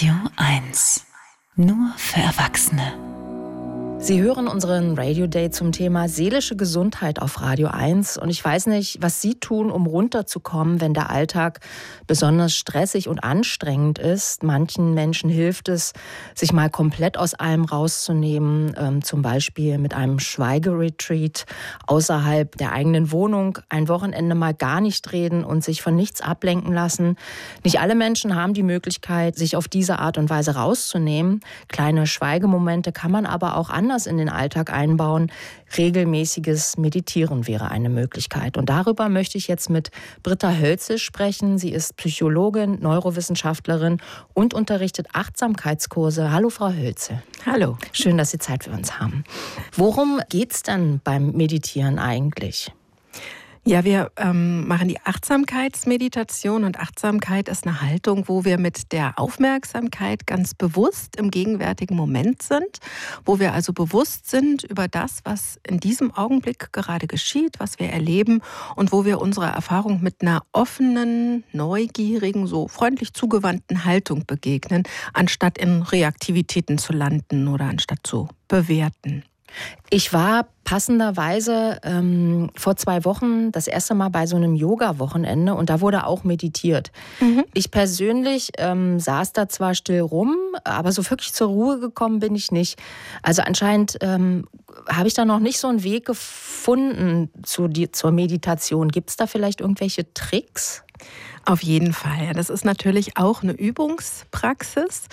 Radio 1. Nur für Erwachsene. Sie hören unseren Radio Day zum Thema seelische Gesundheit auf Radio 1. Und ich weiß nicht, was Sie tun, um runterzukommen, wenn der Alltag besonders stressig und anstrengend ist. Manchen Menschen hilft es, sich mal komplett aus allem rauszunehmen. Zum Beispiel mit einem Schweigeretreat außerhalb der eigenen Wohnung. Ein Wochenende mal gar nicht reden und sich von nichts ablenken lassen. Nicht alle Menschen haben die Möglichkeit, sich auf diese Art und Weise rauszunehmen. Kleine Schweigemomente kann man aber auch anders in den Alltag einbauen. Regelmäßiges Meditieren wäre eine Möglichkeit. Und darüber möchte ich jetzt mit Britta Hölze sprechen. Sie ist Psychologin, Neurowissenschaftlerin und unterrichtet Achtsamkeitskurse. Hallo, Frau Hölze. Hallo. Schön, dass Sie Zeit für uns haben. Worum geht's denn beim Meditieren eigentlich? Ja, wir machen die Achtsamkeitsmeditation und Achtsamkeit ist eine Haltung, wo wir mit der Aufmerksamkeit ganz bewusst im gegenwärtigen Moment sind, wo wir also bewusst sind über das, was in diesem Augenblick gerade geschieht, was wir erleben und wo wir unserer Erfahrung mit einer offenen, neugierigen, so freundlich zugewandten Haltung begegnen, anstatt in Reaktivitäten zu landen oder anstatt zu bewerten. Ich war passenderweise vor 2 Wochen das erste Mal bei so einem Yoga-Wochenende und da wurde auch meditiert. Ich persönlich saß da zwar still rum, aber so wirklich zur Ruhe gekommen bin ich nicht. Also anscheinend habe ich da noch nicht so einen Weg gefunden zur Meditation. Gibt es da vielleicht irgendwelche Tricks? Auf jeden Fall. Das ist natürlich auch eine Übungspraxis.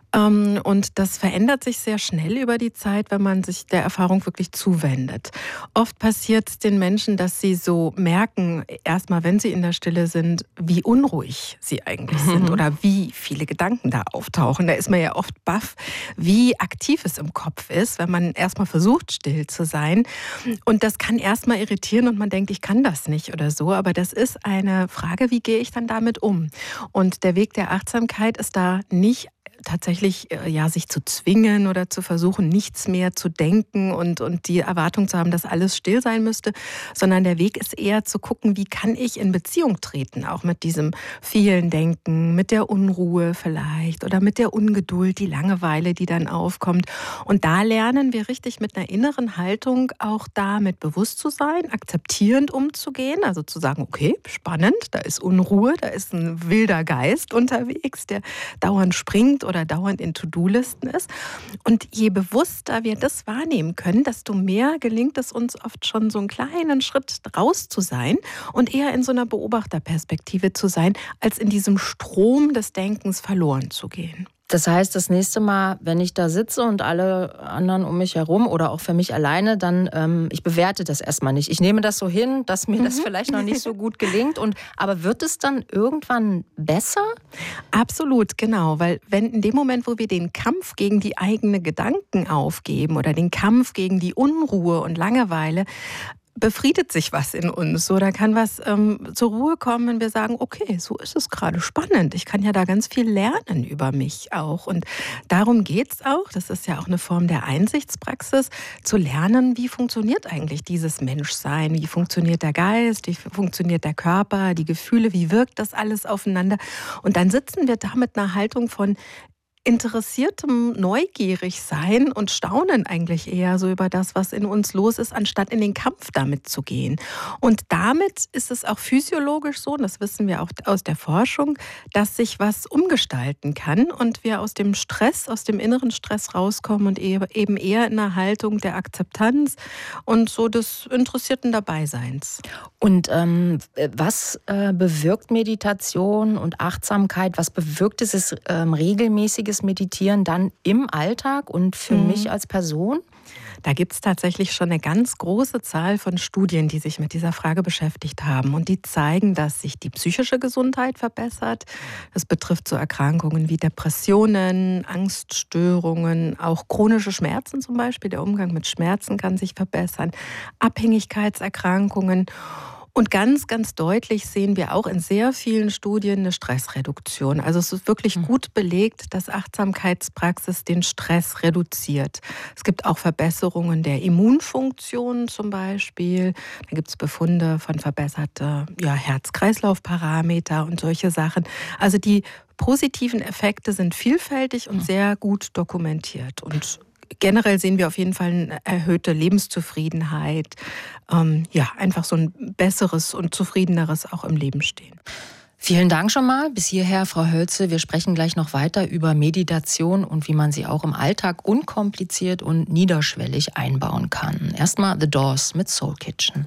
Und das verändert sich sehr schnell über die Zeit, wenn man sich der Erfahrung wirklich zuwendet. Oft passiert es den Menschen, dass sie so merken, erstmal, wenn sie in der Stille sind, wie unruhig sie eigentlich sind oder wie viele Gedanken da auftauchen. Da ist man ja oft baff, wie aktiv es im Kopf ist, wenn man erstmal versucht, still zu sein. Und das kann erstmal irritieren und man denkt, ich kann das nicht oder so. Aber das ist eine Frage, wie gehe ich dann damit um? Und der Weg der Achtsamkeit ist da nicht tatsächlich sich zu zwingen oder zu versuchen, nichts mehr zu denken und die Erwartung zu haben, dass alles still sein müsste, sondern der Weg ist eher zu gucken, wie kann ich in Beziehung treten, auch mit diesem vielen Denken, mit der Unruhe vielleicht oder mit der Ungeduld, die Langeweile, die dann aufkommt. Und da lernen wir richtig mit einer inneren Haltung auch damit bewusst zu sein, akzeptierend umzugehen, also zu sagen, okay, spannend, da ist Unruhe, da ist ein wilder Geist unterwegs, der dauernd springt oder dauernd in To-Do-Listen ist. Und je bewusster wir das wahrnehmen können, desto mehr gelingt es uns oft schon so einen kleinen Schritt raus zu sein und eher in so einer Beobachterperspektive zu sein, als in diesem Strom des Denkens verloren zu gehen. Das heißt, das nächste Mal, wenn ich da sitze und alle anderen um mich herum oder auch für mich alleine, dann ich bewerte das erstmal nicht. Ich nehme das so hin, dass mir das vielleicht noch nicht so gut gelingt. Aber wird es dann irgendwann besser? Absolut, genau. Weil wenn in dem Moment, wo wir den Kampf gegen die eigenen Gedanken aufgeben oder den Kampf gegen die Unruhe und Langeweile, befriedet sich was in uns. So, da kann was zur Ruhe kommen, wenn wir sagen, okay, so ist es gerade spannend. Ich kann ja da ganz viel lernen über mich auch. Und darum geht es auch, das ist ja auch eine Form der Einsichtspraxis, zu lernen, wie funktioniert eigentlich dieses Menschsein, wie funktioniert der Geist, wie funktioniert der Körper, die Gefühle, wie wirkt das alles aufeinander. Und dann sitzen wir da mit einer Haltung von interessiertem Neugierigsein und Staunen eigentlich eher so über das, was in uns los ist, anstatt in den Kampf damit zu gehen. Und damit ist es auch physiologisch so, und das wissen wir auch aus der Forschung, dass sich was umgestalten kann und wir aus dem Stress, aus dem inneren Stress rauskommen und eben eher in einer Haltung der Akzeptanz und so des interessierten Dabeiseins. Und was bewirkt Meditation und Achtsamkeit? Was bewirkt dieses regelmäßige Meditieren dann im Alltag und für mich als Person? Da gibt es tatsächlich schon eine ganz große Zahl von Studien, die sich mit dieser Frage beschäftigt haben. Und die zeigen, dass sich die psychische Gesundheit verbessert. Das betrifft so Erkrankungen wie Depressionen, Angststörungen, auch chronische Schmerzen zum Beispiel. Der Umgang mit Schmerzen kann sich verbessern, Abhängigkeitserkrankungen. Und ganz, ganz deutlich sehen wir auch in sehr vielen Studien eine Stressreduktion. Also es ist wirklich gut belegt, dass Achtsamkeitspraxis den Stress reduziert. Es gibt auch Verbesserungen der Immunfunktion zum Beispiel. Da gibt es Befunde von verbesserter Herz-Kreislauf-Parameter und solche Sachen. Also die positiven Effekte sind vielfältig und sehr gut dokumentiert. Und generell sehen wir auf jeden Fall eine erhöhte Lebenszufriedenheit. Einfach so ein besseres und zufriedeneres auch im Leben stehen. Vielen Dank schon mal. Bis hierher, Frau Hölzel. Wir sprechen gleich noch weiter über Meditation und wie man sie auch im Alltag unkompliziert und niederschwellig einbauen kann. Erstmal The Doors mit Soul Kitchen.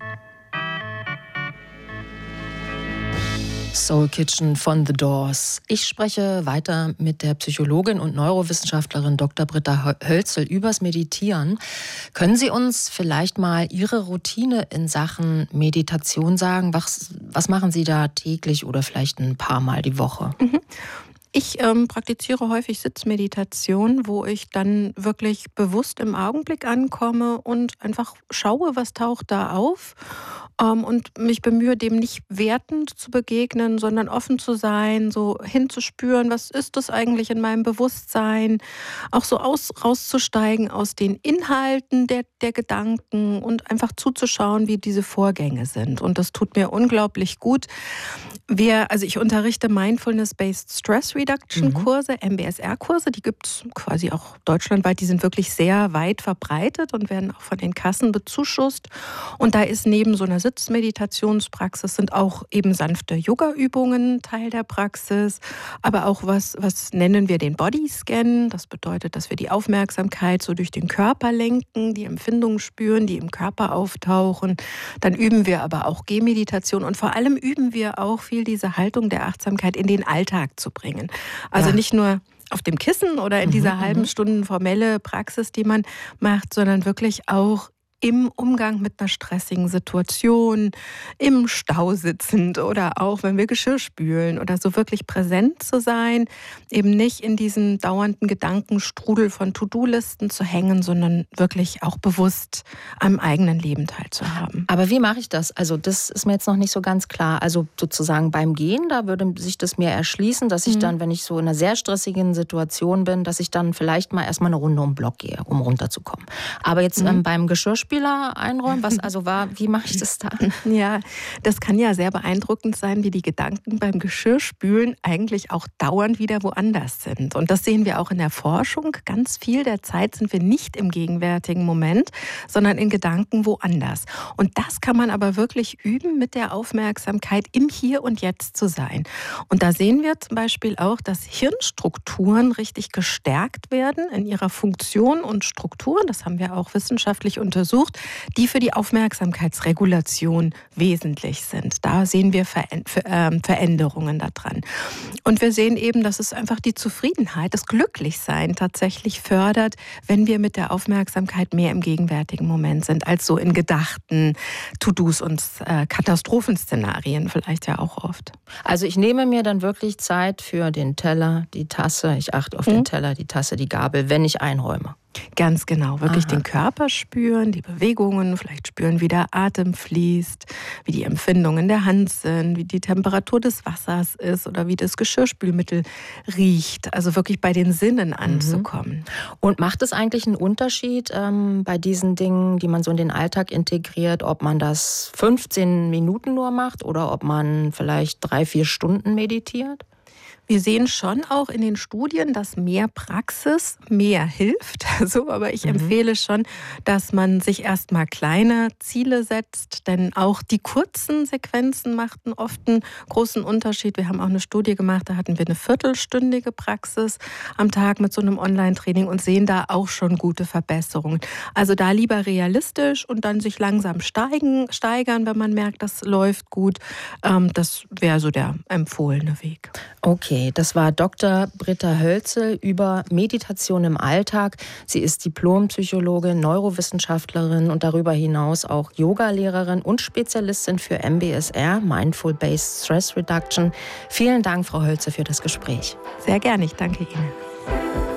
Soul Kitchen von The Doors. Ich spreche weiter mit der Psychologin und Neurowissenschaftlerin Dr. Britta Hölzel übers Meditieren. Können Sie uns vielleicht mal Ihre Routine in Sachen Meditation sagen? Was machen Sie da täglich oder vielleicht ein paar Mal die Woche? Ich praktiziere häufig Sitzmeditation, wo ich dann wirklich bewusst im Augenblick ankomme und einfach schaue, was taucht da auf. Und mich bemühe, dem nicht wertend zu begegnen, sondern offen zu sein, so hinzuspüren, was ist das eigentlich in meinem Bewusstsein, auch so rauszusteigen aus den Inhalten der Gedanken und einfach zuzuschauen, wie diese Vorgänge sind. Und das tut mir unglaublich gut. Ich unterrichte Mindfulness-Based Stress Reduction Kurse, MBSR-Kurse, die gibt es quasi auch deutschlandweit, die sind wirklich sehr weit verbreitet und werden auch von den Kassen bezuschusst. Und da ist neben so einer Sitzmeditationspraxis sind auch eben sanfte Yoga-Übungen Teil der Praxis, aber auch was nennen wir den Bodyscan. Das bedeutet, dass wir die Aufmerksamkeit so durch den Körper lenken, die Empfindungen spüren, die im Körper auftauchen. Dann üben wir aber auch Gehmeditation und vor allem üben wir auch viel diese Haltung der Achtsamkeit in den Alltag zu bringen. Also nicht nur auf dem Kissen oder in dieser halben Stunde formelle Praxis, die man macht, sondern wirklich auch im Umgang mit einer stressigen Situation, im Stau sitzend oder auch wenn wir Geschirr spülen oder so wirklich präsent zu sein, eben nicht in diesem dauernden Gedankenstrudel von To-Do-Listen zu hängen, sondern wirklich auch bewusst am eigenen Leben teilzuhaben. Aber wie mache ich das? Also das ist mir jetzt noch nicht so ganz klar. Also sozusagen beim Gehen, da würde sich das mir erschließen, dass ich dann, wenn ich so in einer sehr stressigen Situation bin, dass ich dann vielleicht mal erstmal eine Runde um den Block gehe, um runterzukommen. Aber jetzt beim Geschirrspülen einräumen? Wie mache ich das da? Ja, das kann ja sehr beeindruckend sein, wie die Gedanken beim Geschirrspülen eigentlich auch dauernd wieder woanders sind. Und das sehen wir auch in der Forschung. Ganz viel der Zeit sind wir nicht im gegenwärtigen Moment, sondern in Gedanken woanders. Und das kann man aber wirklich üben, mit der Aufmerksamkeit im Hier und Jetzt zu sein. Und da sehen wir zum Beispiel auch, dass Hirnstrukturen richtig gestärkt werden in ihrer Funktion und Struktur. Das haben wir auch wissenschaftlich untersucht, die für die Aufmerksamkeitsregulation wesentlich sind. Da sehen wir Veränderungen daran. Und wir sehen eben, dass es einfach die Zufriedenheit, das Glücklichsein tatsächlich fördert, wenn wir mit der Aufmerksamkeit mehr im gegenwärtigen Moment sind, als so in gedachten To-Dos und Katastrophenszenarien vielleicht ja auch oft. Also ich nehme mir dann wirklich Zeit für den Teller, die Tasse, ich achte auf den Teller, die Tasse, die Gabel, wenn ich einräume. Ganz genau, wirklich den Körper spüren, die Bewegungen, vielleicht spüren, wie der Atem fließt, wie die Empfindungen der Hand sind, wie die Temperatur des Wassers ist oder wie das Geschirrspülmittel riecht. Also wirklich bei den Sinnen anzukommen. Und macht es eigentlich einen Unterschied bei diesen Dingen, die man so in den Alltag integriert, ob man das 15 Minuten nur macht oder ob man vielleicht 3-4 Stunden meditiert? Wir sehen schon auch in den Studien, dass mehr Praxis mehr hilft. Aber ich empfehle schon, dass man sich erstmal kleine Ziele setzt, denn auch die kurzen Sequenzen machten oft einen großen Unterschied. Wir haben auch eine Studie gemacht, da hatten wir eine viertelstündige Praxis am Tag mit so einem Online-Training und sehen da auch schon gute Verbesserungen. Also da lieber realistisch und dann sich langsam steigern, wenn man merkt, das läuft gut. Das wäre so der empfohlene Weg. Okay, das war Dr. Britta Hölzel über Meditation im Alltag. Sie ist Diplompsychologin, Neurowissenschaftlerin und darüber hinaus auch Yogalehrerin und Spezialistin für MBSR, Mindful Based Stress Reduction. Vielen Dank, Frau Hölzel, für das Gespräch. Sehr gerne, ich danke Ihnen.